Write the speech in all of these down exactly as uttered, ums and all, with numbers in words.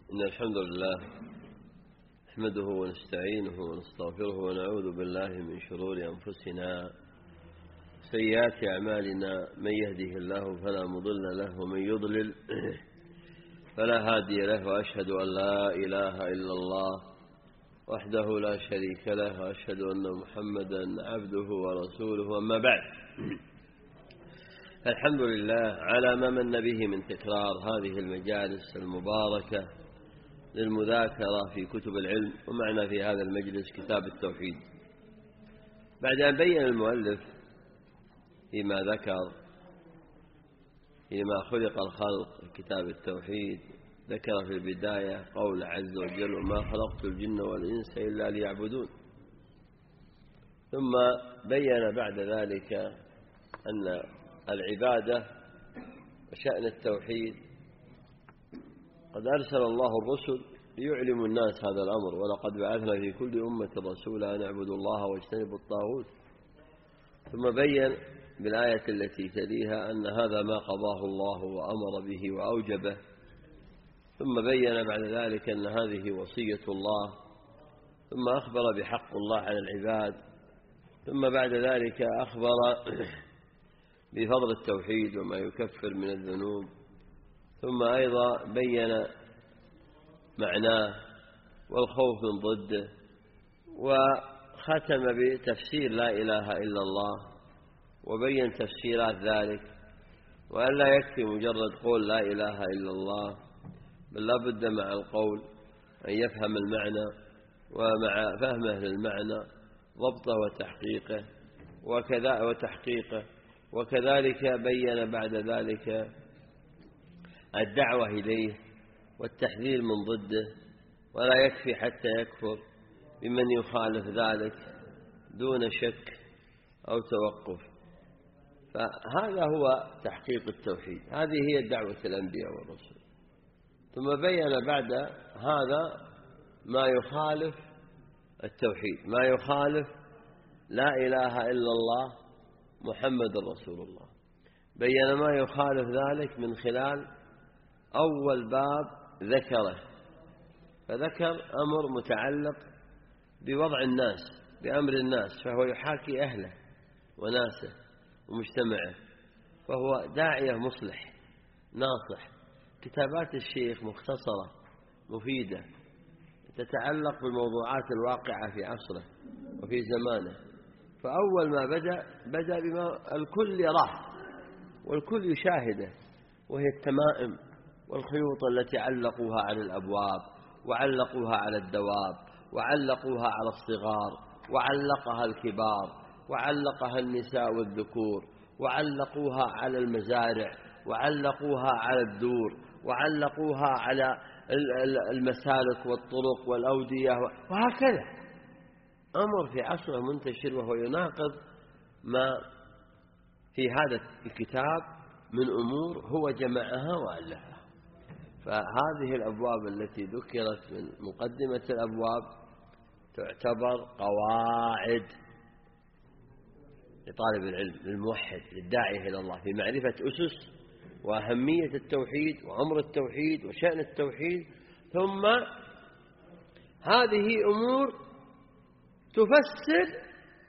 إن الحمد لله نحمده ونستعينه ونستغفره ونعوذ بالله من شرور أنفسنا سيئات أعمالنا. من يهده الله فلا مضل له ومن يضلل فلا هادي له، وأشهد أن لا إله إلا الله وحده لا شريك له، وأشهد أن محمدا عبده ورسوله. أما بعد، الحمد لله على ما من به من تكرار هذه المجالس المباركة للمذاكرة في كتب العلم. ومعنا في هذا المجلس كتاب التوحيد، بعد أن بين المؤلف فيما ذكر فيما خلق الخلق كتاب التوحيد، ذكر في البداية قول عز وجل: وما خلقت الجن والإنس إلا ليعبدون. ثم بين بعد ذلك أن العبادة وشأن التوحيد قد أرسل الله الرسل ليعلموا الناس هذا الأمر: ولقد بعثنا في كل أمة رسولا أن اعبدوا الله واجتنبوا الطاغوت. ثم بين بالآية التي تليها أن هذا ما قضاه الله وأمر به وأوجبه. ثم بين بعد ذلك أن هذه وصية الله. ثم أخبر بحق الله على العباد. ثم بعد ذلك أخبر بفضل التوحيد وما يكفر من الذنوب. ثم أيضا بين معناه والخوف من ضده، وختم بتفسير لا إله إلا الله وبين تفسيرات ذلك، وأن لا يكفي مجرد قول لا إله إلا الله، بل لا بد مع القول أن يفهم المعنى، ومع فهمه للمعنى ضبطه وتحقيقه وكذا وتحقيقه وكذلك بين بعد ذلك الدعوة إليه والتحذير من ضده، ولا يكفي حتى يكفر بمن يخالف ذلك دون شك أو توقف. فهذا هو تحقيق التوحيد، هذه هي دعوة الأنبياء والرسل. ثم بين بعد هذا ما يخالف التوحيد، ما يخالف لا إله إلا الله محمد رسول الله. بين ما يخالف ذلك من خلال أول باب ذكره، فذكر أمر متعلق بوضع الناس، بأمر الناس، فهو يحاكي أهله وناسه ومجتمعه، فهو داعية مصلح ناصح. كتابات الشيخ مختصرة مفيدة تتعلق بالموضوعات الواقعة في عصره وفي زمانه. فأول ما بدأ بدأ بما الكل يراه والكل يشاهده، وهي التمائم والخيوط التي علقوها على الأبواب، وعلقوها على الدواب، وعلقوها على الصغار، وعلقها الكبار، وعلقها النساء والذكور، وعلقوها على المزارع، وعلقوها على الدور، وعلقوها على المسالك والطرق والأودية، وهكذا أمر في عصره منتشر، وهو يناقض ما في هذا الكتاب من أمور هو جمعها وألفها. فهذه الأبواب التي ذكرت من مقدمة الأبواب تعتبر قواعد لطالب العلم، للموحد، للداعي إلى الله، في معرفة أسس وأهمية التوحيد وعمر التوحيد وشأن التوحيد. ثم هذه أمور تفسر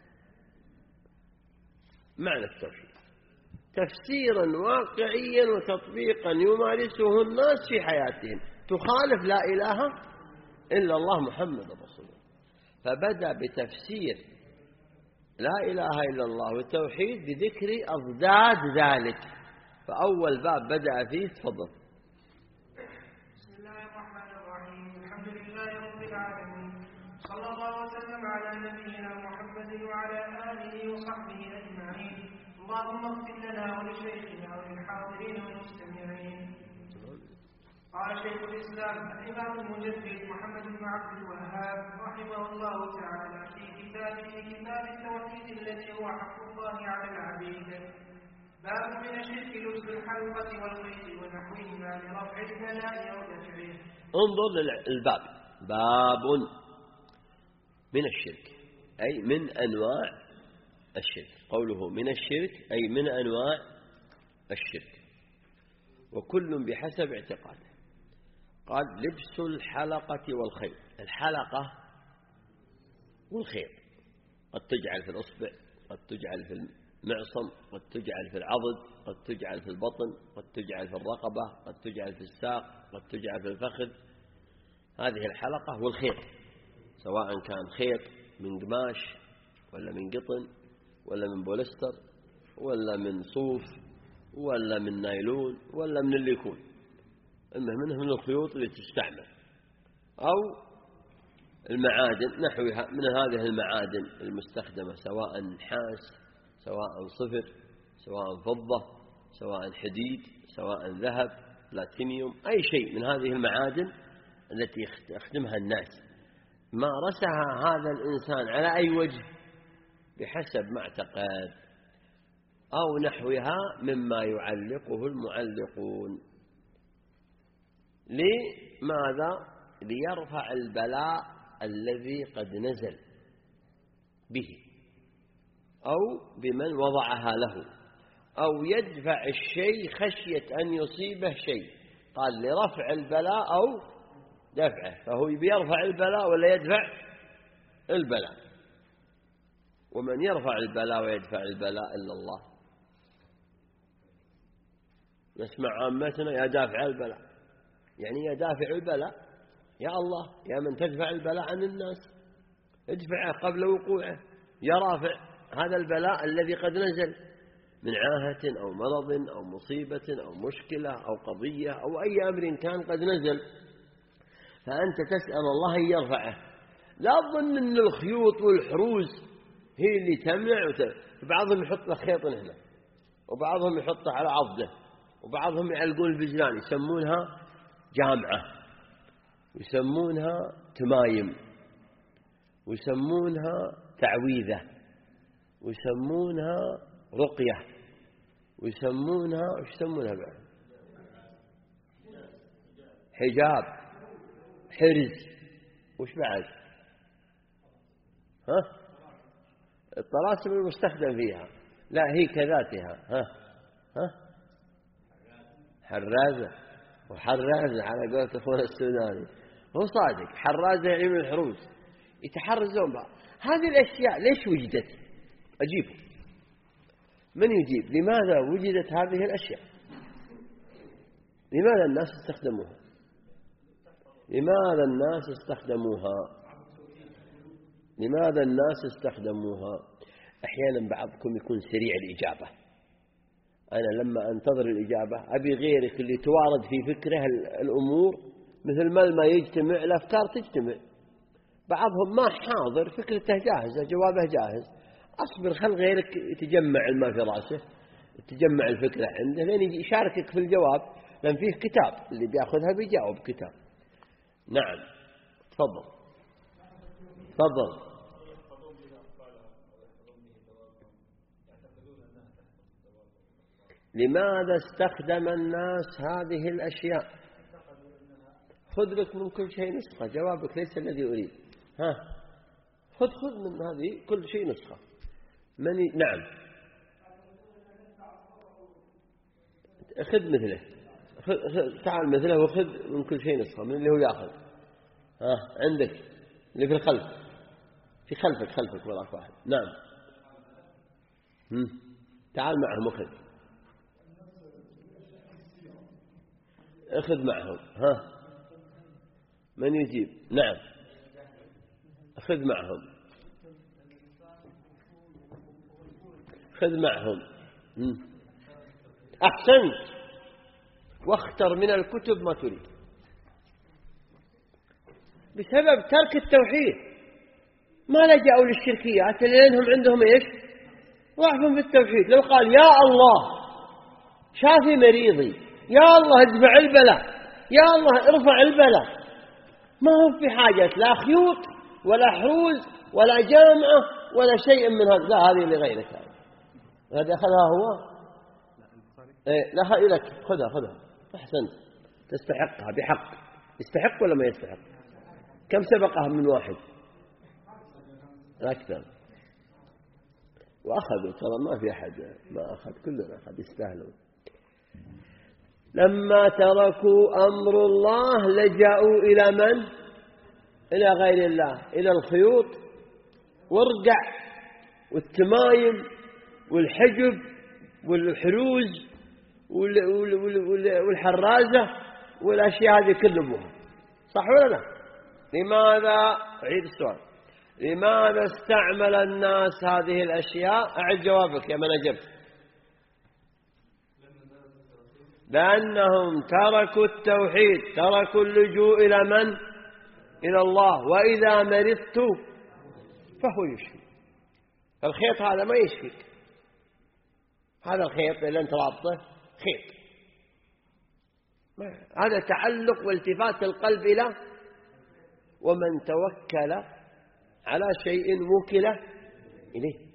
معنى التوحيد تفسيرا واقعيا وتطبيقا يمارسه الناس في حياتهم، تخالف لا إله إلا الله محمد رسول الله. فبدأ بتفسير لا إله إلا الله والتوحيد بذكر أضداد ذلك. فأول باب بدأ فيه، تفضل. بسم الله الرحمن الرحيم. الحمد لله رب العالمين، صلى الله وسلم على نبينا محمد وعلى آله وصحبه أجمعين. اللهم اغفر لنا ولشيخنا وللحاضرين والمستمعين. قال شيخ الإسلام الإمام المجدد محمد بن عبد الوهاب رحمه الله تعالى في كتابه كتاب التوحيد الذي هو حق الله على العبيد: باب من الشرك لبس الحلقة والخيط ونحوهما لرفع البلاء أو دفعه. انظر للباب، باب من الشرك أي من أنواع الشرك. قوله من الشرك أي من أنواع الشرك، وكل بحسب اعتقاده. قال لبس الحلقة والخيط. الحلقة والخيط قد تجعل في الأصبع، قد تجعل في المعصم، قد تجعل في العضد، قد تجعل في البطن، قد تجعل في الرقبة، قد تجعل في الساق، قد تجعل في الفخذ. هذه الحلقة والخيط، سواء كان خيط من قماش ولا من قطن ولا من بوليستر ولا من صوف ولا من نايلون ولا من اللي يكون، إنه منه من الخيوط اللي تستعمل، أو المعادن نحوها من هذه المعادن المستخدمة، سواء نحاس، سواء صفر، سواء فضة، سواء حديد، سواء ذهب، بلاتينيوم، أي شيء من هذه المعادن التي يستخدمها الناس، مارسها هذا الإنسان على أي وجه بحسب ما اعتقد، أو نحوها مما يعلقه المعلقون. لماذا؟ ليرفع البلاء الذي قد نزل به أو بمن وضعها له، أو يدفع الشيء خشية أن يصيبه شيء. قال لرفع البلاء أو دفعه، فهو بيرفع البلاء ولا يدفع البلاء؟ ومن يرفع البلاء ويدفع البلاء إلا الله. نسمع عامتنا يا دافع البلاء، يعني يا دافع البلاء يا الله، يا من تدفع البلاء عن الناس ادفعه قبل وقوعه، يا رافع هذا البلاء الذي قد نزل من عاهة أو مرض أو مصيبة أو مشكلة أو قضية أو أي أمر كان قد نزل، فأنت تسأل الله أن يرفعه. لا تظن أن الخيوط والحروز هي اللي تمنع وتمنع. بعضهم يحط له خيط هنا، وبعضهم يحطه على عضده، وبعضهم يعلقون الفجلان يسمونها جامعة، ويسمونها تمايم، ويسمونها تعويذة، ويسمونها رقية، ويسمونها وش يسمونها بعد؟ حجاب، حرز، وش بعد؟ ها؟ الطلاسم المستخدم فيها، لا هي كذاتها. ها ها حرازة، وحرازة على قولة أخونا السوداني، هو صادق، حرازة يعني من الحروز يتحرزون بها. هذه الأشياء ليش وجدت؟ أجيبه، من يجيب؟ لماذا وجدت هذه الأشياء؟ لماذا الناس استخدموها؟ لماذا الناس استخدموها؟ لماذا الناس استخدموها؟ أحيانا بعضكم يكون سريع الإجابة، أنا لما أنتظر الإجابة أبي غيرك اللي توارد في فكره الأمور مثل ما الماء يجتمع الأفكار تجتمع. بعضهم ما حاضر، فكرته جاهزة، جوابه جاهز، أصبر خل غيرك يتجمع الماء في رأسه، تجمع الفكرة عنده لين يشاركك في الجواب، لأن فيه كتاب اللي بيأخذها بيجاوب كتاب. نعم تفضل تفضل. لماذا استخدم الناس هذه الأشياء؟ خذ لك من كل شيء نسخة، جوابك ليس الذي أريد. ها خذ خذ من هذه كل شيء نسخة. من ي... نعم خذ مثله، خذ... تعال مثله وخذ من كل شيء نسخة من اللي هو يأخذ. ها عندك اللي في الخلف، في خلفك خلفك وراك واحد. نعم هم. تعال معهم وخذ، اخذ معهم. ها من يجيب؟ نعم اخذ معهم، خذ معهم. أحسنت، واختر من الكتب ما تريد. بسبب ترك التوحيد ما لجأوا للشركيات لأنهم عندهم إيش؟ ضعف في التوحيد. لو قال يا الله شافي مريضي، يا الله ادفع البلاء، يا الله ارفع البلاء، ما هو في حاجة لا خيوط ولا حروز ولا جامعة ولا شيء من هذا. لا هذه لغيرك، هذا أخذها هو. إيه لا هاي لك، خذها خذها. أحسنت، تستحقها بحق. يستحق ولا ما يستحق؟ كم سبقها من واحد؟ أكثر. وأخذوا، ترى ما في أحد ما أخذ، كلنا أخذ، يستاهلون. لما تركوا أمر الله لجأوا إلى من؟ إلى غير الله، إلى الخيوط والرقع والتمايم والحجب والحروز والحرازة والأشياء هذه كلها. صح ولا لا؟ لماذا؟ أعيد السؤال. لماذا استعمل الناس هذه الأشياء؟ أعد جوابك يا من أجبت. لأنهم تركوا التوحيد، تركوا اللجوء إلى من؟ إلى الله. وإذا مرضت فهو يشفي. الخيط هذا ما يشفيك، هذا الخيط اللي أنت رابطه خيط، هذا تعلق والتفات القلب إلى. ومن توكل على شيء وكل إليه،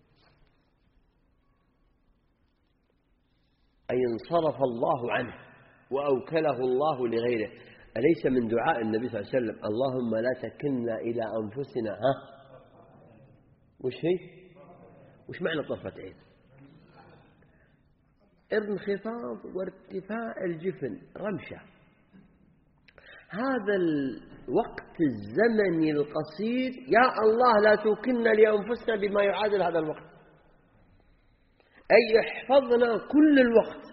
أي انصرف الله عنه وأوكله الله لغيره. أليس من دعاء النبي صلى الله عليه وسلم اللهم لا تكلنا إلى أنفسنا؟ ها وش هي؟ وش معنى طرفة عين؟ انخفاض وارتفاع الجفن، رمشة. هذا الوقت الزمني القصير يا الله لا توكلنا لأنفسنا بما يعادل هذا الوقت، أي احفظنا كل الوقت.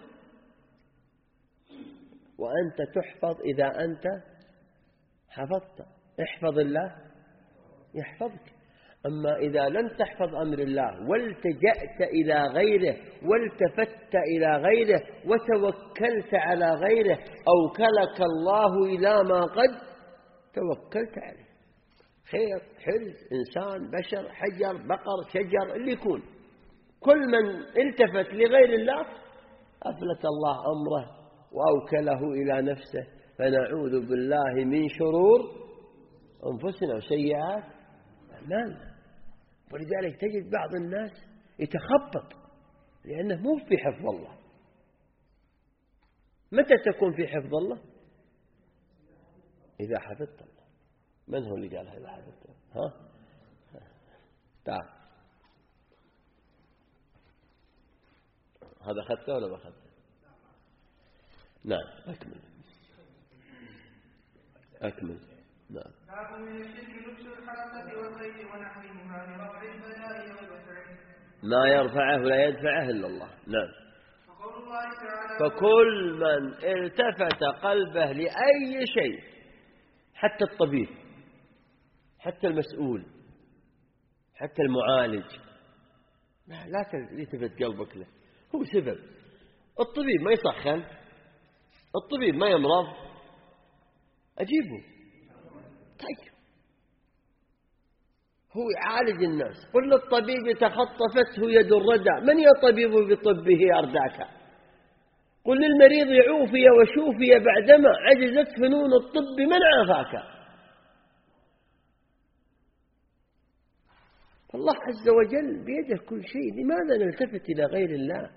وأنت تحفظ إذا أنت حفظت. احفظ الله يحفظك. أما إذا لم تحفظ أمر الله والتجأت إلى غيره والتفت إلى غيره وتوكلت على غيره أوكلك الله إلى ما قد توكلت عليه. خير، حرز، إنسان، بشر، حجر، بقر، شجر، اللي يكون، كل من التفت لغير الله أفلت الله أمره وأوكله إلى نفسه. فنعوذ بالله من شرور أنفسنا وسيئات أعمالنا. ولذلك تجد بعض الناس يتخبط لأنه مو في حفظ الله. متى تكون في حفظ الله؟ إذا حفظت الله. من هو اللي قالها إذا حفظت الله؟ ها؟ تعال، هذا أخذته ولا ما أخذته؟ نعم، أكمل أكمل. نعم. باب من الشرك لبس الحلقة والخيط ونحوهما لرفع البلاء والوسع. ما يرفعه ولا يدفعه إلا الله. نعم. وقول الله تعالى فكل من التفت قلبه لأي شيء، حتى الطبيب، حتى المسؤول، حتى المعالج، لا تلتفت قلبك له، هو سبب. الطبيب ما يسخن، الطبيب ما يمرض، أجيبه. طيب هو يعالج الناس. قل للطبيب تخطفته يد الردى، من يطبيب بطبه أرداك؟ قل للمريض عوفي وشوفي بعدما عجزت فنون الطب من عافاك. الله عز وجل بيده كل شيء، لماذا نلتفت إلى غير الله؟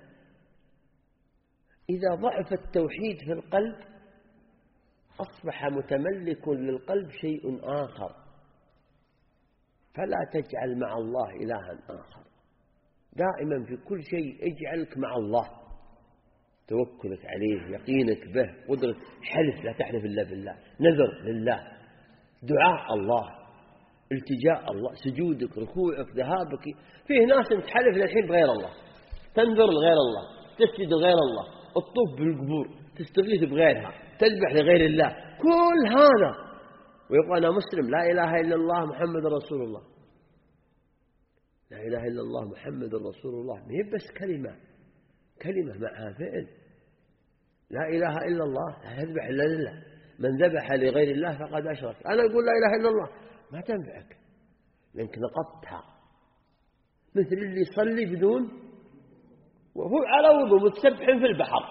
إذا ضعف التوحيد في القلب أصبح متملك للقلب شيء آخر. فلا تجعل مع الله إلها آخر. دائما في كل شيء اجعلك مع الله، توكلك عليه، يقينك به، قدرة حلف لا تحلف إلا بالله، نذر لله، دعاء الله، التجاء الله، سجودك، ركوعك، ذهابك. فيه ناس تحلف للحين بغير الله، تنذر لغير الله، تسجد لغير الله، الطوف بالقبور، تستغيث بغيرها، تذبح لغير الله، كل هذا ويقول أنا مسلم، لا إله إلا الله محمد رسول الله. لا إله إلا الله محمد رسول الله ما هي بس كلمة، كلمة معها فعل. لا إله إلا الله لا يذبح إلا لله، من ذبح لغير الله فقد أشرك. أنا أقول لا إله إلا الله ما تنفعك لأنك نقضتها. مثل اللي يصلي بدون وهو على وضوء متسبح في البحر،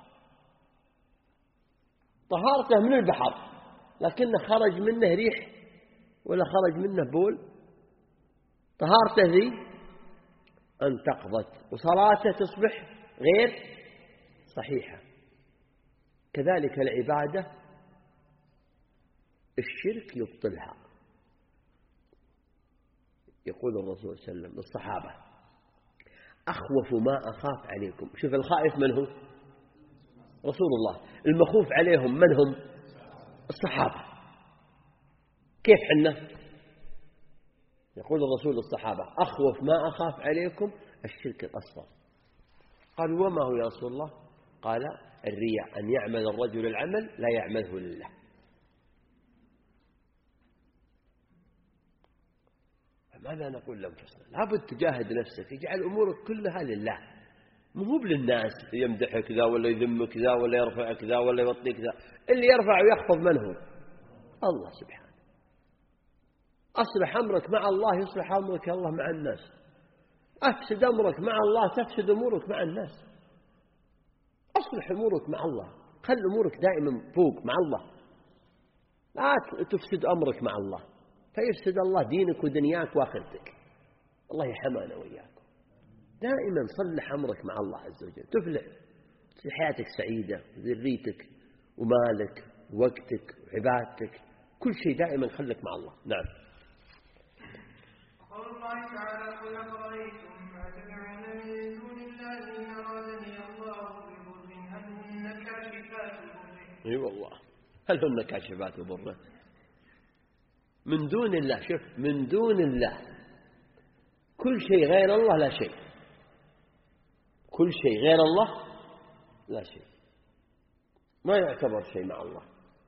طهارته من البحر لكنه خرج منه ريح ولا خرج منه بول، طهارته ذي انتقضت وصلاته تصبح غير صحيحة. كذلك العبادة الشرك يبطلها. يقول الرسول صلى الله عليه وسلم للصحابة أخوف ما أخاف عليكم. شوف الخائف من هو؟ رسول الله. المخوف عليهم من هم؟ الصحابة. كيف حنا؟ يقول الرسول للصحابة: أخوف ما أخاف عليكم الشرك الأصغر. قالوا: وما هو يا رسول الله؟ قال: الرياء، أن يعمل الرجل العمل لا يعمله لله. ماذا نقول لأنفسنا؟ لابد تجاهد نفسك، اجعل أمورك كلها لله، مو للناس يمدحك كذا ولا يذمك كذا ولا يرفع كذا ولا يوطي كذا. اللي يرفع ويخفض من هو؟ الله سبحانه. أصلح أمرك مع الله يصلح أمرك الله مع الناس. أفسد أمرك مع الله تفسد أمورك مع الناس. أصلح أمورك مع الله، خل أمورك دائما فوق مع الله، لا تفسد أمرك مع الله فيفسد الله دينك ودنياك وآخرتك. الله يحمانا وإياكم. دائما صلح أمرك مع الله عز وجل تفلح، تصير حياتك سعيدة، ذريتك ومالك ووقتك وعبادتك، كل شيء دائما خلك مع الله. نعم. قول الله تعالى: قل أفرأيتم ما تدعون من دون الله إن أرادني الله بضر هل هن كاشفات ضره. اي والله، هل هن كاشفات ضره؟ من دون الله. شوف، من دون الله كل شيء غير الله لا شيء، كل شيء غير الله لا شيء، ما يعتبر شيء مع الله.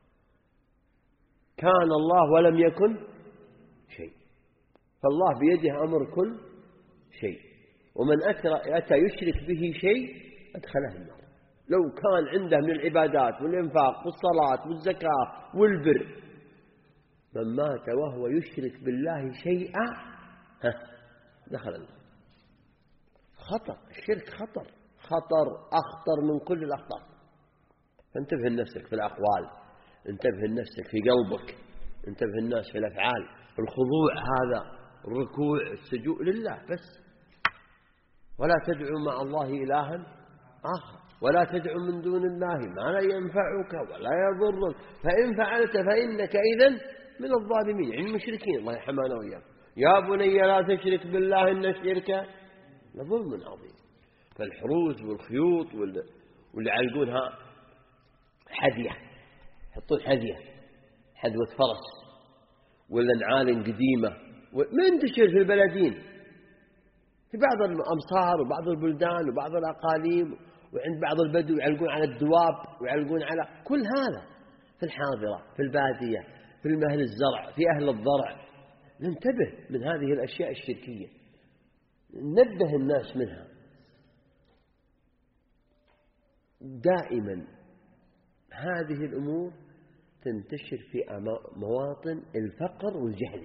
كان الله ولم يكن شيء، فالله بيده أمر كل شيء، ومن أتى يشرك به شيء أدخله النار. لو كان عنده من العبادات والإنفاق والصلاة والزكاة والبر، من مات وهو يشرك بالله شيئا دخل النار. خطر الشرك، خطر خطر أخطر من كل الأخطار. فانتبه لنفسك في الأقوال، انتبه لنفسك في قلبك، انتبه الناس في الأفعال. الخضوع هذا، الركوع، السجود لله بس، ولا تدعو مع الله إلها آخر، ولا تدعو من دون الله ما لا ينفعك ولا يضرك، فإن فعلت فإنك إذن من الظالمين، يعني المشركين. الله يحمانا وإياك. يا بني لا تشرك بالله إن الشرك لظلم عظيم. فالحروز والخيوط واللي يعلقونها حذية، يحطون حذية، حذوة فرس، ولا نعال قديمة منتشر في البلدين في بعض الأمصار وبعض البلدان وبعض الأقاليم، وعند بعض البدو يعلقون على الدواب ويعلقون على كل هذا. في الحاضرة، في البادية، في أهل الزرع، في أهل الضرع. ننتبه من هذه الأشياء الشركية، ننبه الناس منها. دائما هذه الأمور تنتشر في مواطن الفقر والجهل.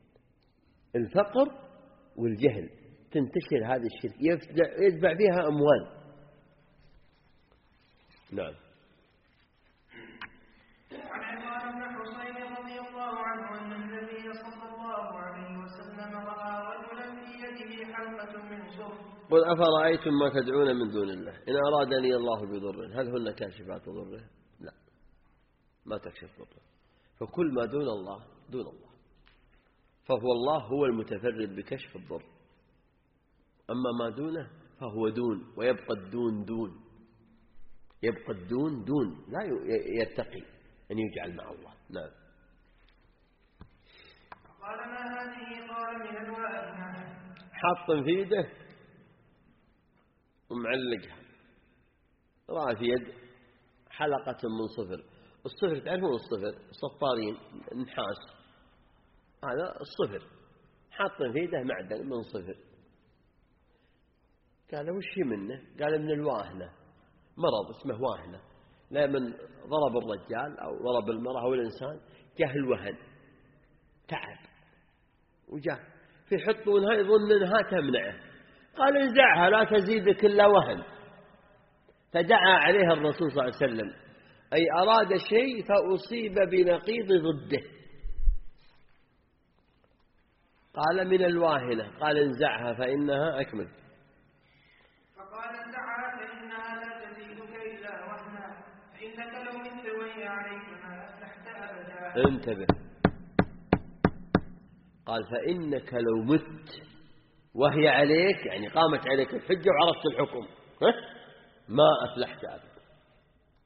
الفقر والجهل تنتشر هذه الشرك، يتبع بها أموال. نعم. عن عمران بن حصين رضي الله عنه أن النبي صلى الله عليه وسلم رأى رجلا في يده حلقة من سر. قل أفرأيتم ما تدعون من دون الله إن أرادني الله بضر هل هن كاشفات ضره؟ لا، ما تكشف ضره. فكل ما دون الله دون الله، فهو الله هو المتفرد بكشف الضر، أما ما دونه فهو دون، ويبقى الدون دون، يبقى الدون دون، لا يرتقي أن يجعل مع الله. نعم. قال: ما هذه؟ قال: من الوائد. حاط في يده ومعلقها، رأى في يد حلقة من صفر. الصفر تعرفون الصفر، صفارين نحاس، هذا الصفر، حاط في يده معدن من صفر. قال: وش منه؟ قال: من الواهنة، مرض اسمه واهنة، لا من ضرب الرجال أو ضرب المرأة أو الإنسان جاه الوهن، تعب وجاه في حطونها يظن أنها تمنعه. قال: انزعها لا تزيدك إلا وهن. فدعا عليها الرسول صلى الله عليه وسلم، أي أراد شيء فأصيب بنقيض ضده. قال: من الواهنة. قال: انزعها فإنها أكمل. فقال: انزعها فإنها لا تزيدك إلا وهنا، فإنك لو مت وهي عليك ما أفلحت أبدا. انتبه، قال: فإنك لو مت وهي عليك، يعني قامت عليك الحجة وعرفت الحكم، ها؟ ما أفلحت أبدا.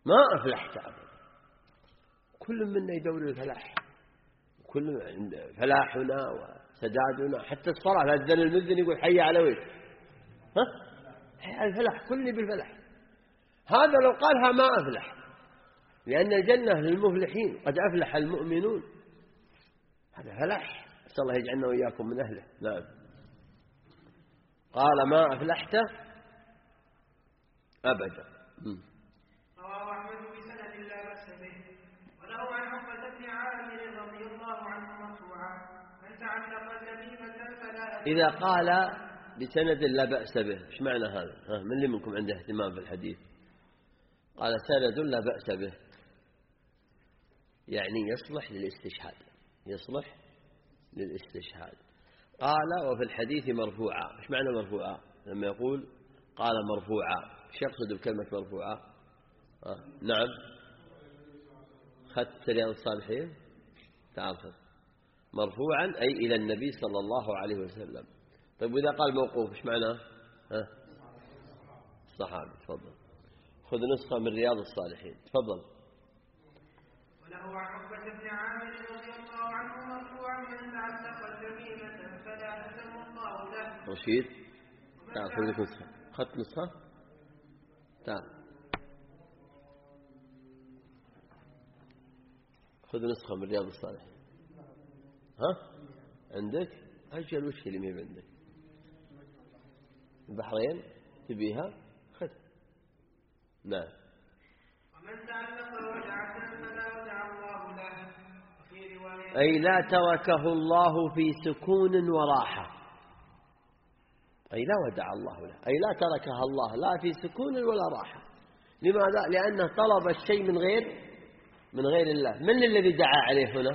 ما أفلحت أبدا. كل منا يدور الفلاح، كل فلاحنا وسدادنا، حتى الصلاة لا تذن المذن يقول حي على ويل، ها حي على الفلاح، كل بالفلاح. هذا لو قالها ما أفلح، لأن الجنة للمفلحين، قد أفلح المؤمنون. هذا فلاح، نسأل الله يجعلنا وإياكم من أهله. نعم. قال ما أفلحت أبدا. رواه أحمد بسند لا بأس به. وله عن عقبة بن عامر رضي الله عنه مرفوعا: من تعلق تميمة فلا. إذا قال بسند لا بأس به، إيش معنى هذا؟ ها، من اللي منكم عنده اهتمام في الحديث؟ قال سند لا بأس به، يعني يصلح للاستشهاد، يصلح للاستشهاد. قال وفي الحديث مرفوعا. إيش معنى مرفوعا؟ لما يقول قال مرفوعا، إيش يقصد بكلمة مرفوعا؟ آه. نعم، خدت رياض الصالحين تعرف مرفوعا أي إلى النبي صلى الله عليه وسلم. طيب وإذا قال موقوف إيش معناه؟ ها؟ الصحابي. تفضل خذ نسخة من رياض الصالحين. تفضل. وله عن عقبة بن عامر رضي الله عنه مرفوعا: من تعلق تميمة فلا أتم الله له. رشيد تعال خذ لك نسخة. خدت نسخة؟ تعال خذ نسخة من رياض الصالحين. ها عندك؟ أجل وش اللي ما عندك؟ البحرين تبيها؟ خذ. نعم. ومن تعلق ودعة فلا ودع الله له. وفي رواية أي لا تركه الله في سكون وراحة، أي لا ودع الله له، أي لا تركها الله لا في سكون ولا راحة. لماذا؟ لأنه طلب الشيء من غير من غير الله. من الذي دعا عليه هنا؟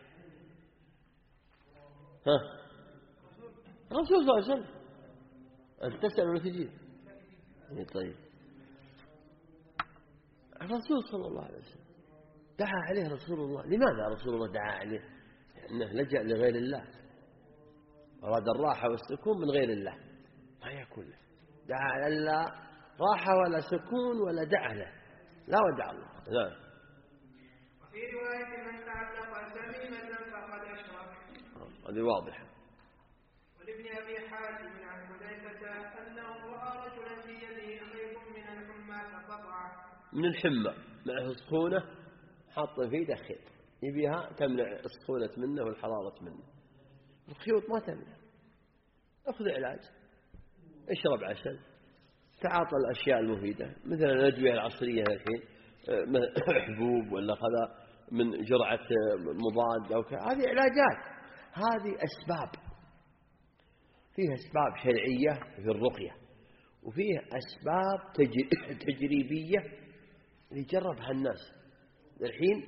ها؟ الرسول صلى الله عليه وسلم. أنت تسأل ولا تجيب؟ طيب الرسول صلى الله عليه وسلم دعا عليه رسول الله. لماذا رسول الله دعا عليه؟ لأنه لجأ لغير الله، أراد الراحة والسكون من غير الله، ما يكون له. دعا على الله راحة ولا سكون ولا دعا له، لا ودع الله. لا. وفي رواية من تعلق تميمة فقد أشرك. هذه واضحة. ولابن أبي حاتم عن حذيفة أنه رأى رجلا في يده خيط من الحمى فقطعه. من الحمى معه السخونة، حاط في يده خيط يبيها تمنع السخونة منه والحرارة منه. الخيوط ما تمنع. أخذ علاج، اشرب عسل، تعاطى الأشياء المفيدة مثل الأدوية العصرية الحين، حبوب ولا كذا من جرعة مضاد أو كذا، هذه علاجات، هذه أسباب. فيها أسباب شرعية في الرقية، وفيه أسباب تجريبية اللي جربها الناس. الحين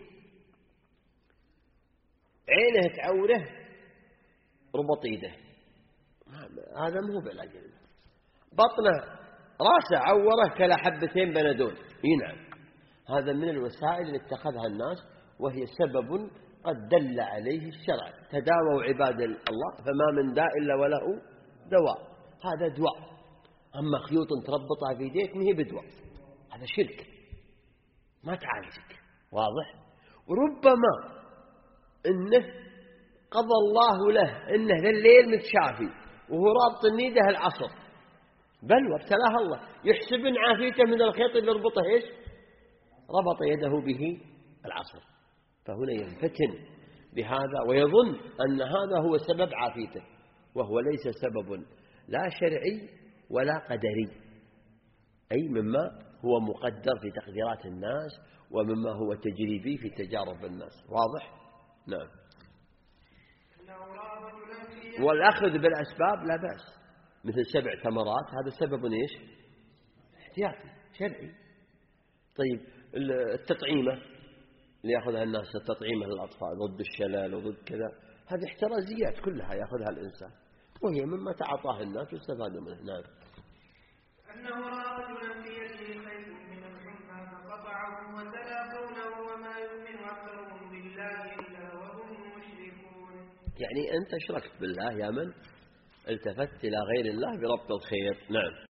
عينه تعوره ربط يده، هذا مو بعلاج. بطنه راسه عوره كلا حبتين بنادول، ينعم. هذا من الوسائل اللي اتخذها الناس، وهي سبب قد دل عليه الشرع. تداووا عباد الله فما من داء إلا وله دواء، هذا دواء. أما خيوط تربطها في يديك ما هي بدواء، هذا شرك ما تعالجك. واضح؟ وربما إنه قضى الله له إنه لليل متشافي وهو رابط النيده العصر، بل وابتلاه الله، يحسب إن عافيته من الخيط اللي ربطه إيش؟ ربط يده به العصر، فهنا ينفتن بهذا ويظن أن هذا هو سبب عافيته، وهو ليس سبب لا شرعي ولا قدري، أي مما هو مقدر في تقديرات الناس ومما هو تجريبي في تجارب الناس. واضح؟ نعم. والأخذ بالأسباب لا بأس، مثل سبع ثمرات، هذا سبب إيش؟ احتياطي شرعي. طيب التطعيمة اللي يأخذها الناس، التطعيمة للأطفال ضد الشلال وضد كذا، هذه احترازيات كلها يأخذها الإنسان، وهي مما تعاطاه الناس واستفادوا منه. نعم. أنه رأى رجلا في يده خيط من الحمى فقطعه وتلا قوله وما يؤمن أكثرهم بالله إلا وهم مشركون. يعني أنت أشركت بالله يا من التفت إلى غير الله بربط الخيط. نعم.